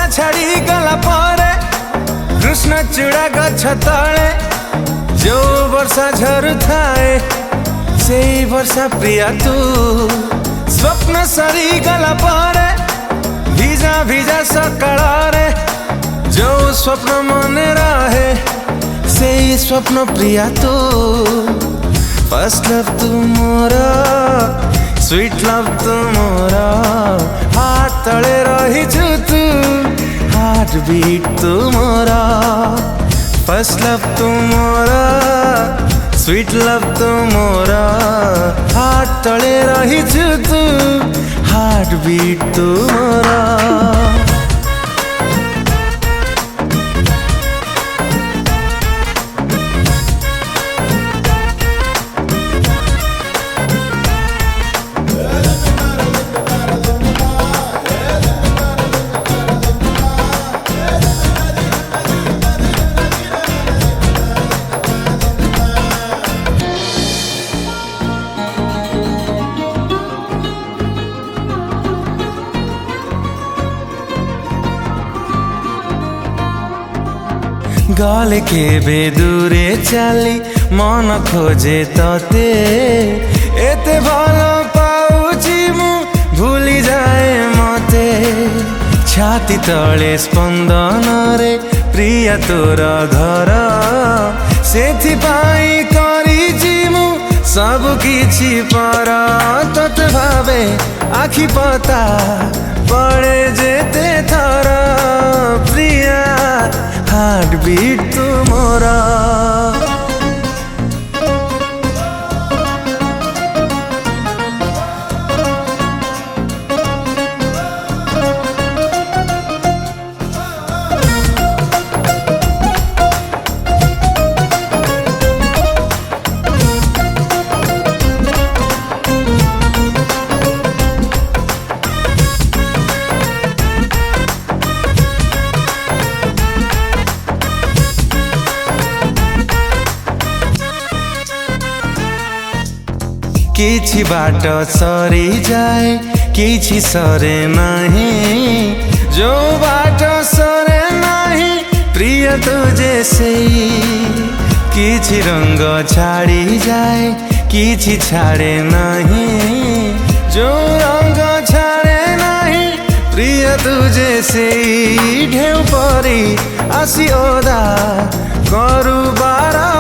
छाड़ी गला परे कृष्ण चूड़ा गछ तले जो वर्षा झरु थाए से वर्षा प्रिया तू स्वप्न सरी गला परे भिजा भिजा सकाळे जो स्वप्न मने रहे से स्वप्न प्रिया तू फर्स्ट लव तू मोरा स्वीट लव तू मोरा हाथ तले रही तू हार्ट बीट तू मोरा फर्स्ट लव तू मोरा स्वीट लव तू मोरा हाथ तले रही तू हार्ट बीट तू मोरा गले के बेदूरे चली मन खोजे तते एते भलो पाउची मु भूली जाए मते छाती तले स्पंदन रे प्रिया तोर घर सेथि पाई करिची मु सब किछि पर तते भावे आखि पता पड़े जेते थर प्रिया हार्ट बीट तू मोरा किछि बाट सरी जाए किछि सरे नहीं जो बाट सरे नहीं प्रिय तुझे से किछि रंग छाड़ी जाए किछि छाड़े नहीं जो रंग छाड़े नहीं प्रिय तुझे से ढेउ परी आसी ओदा करू बारा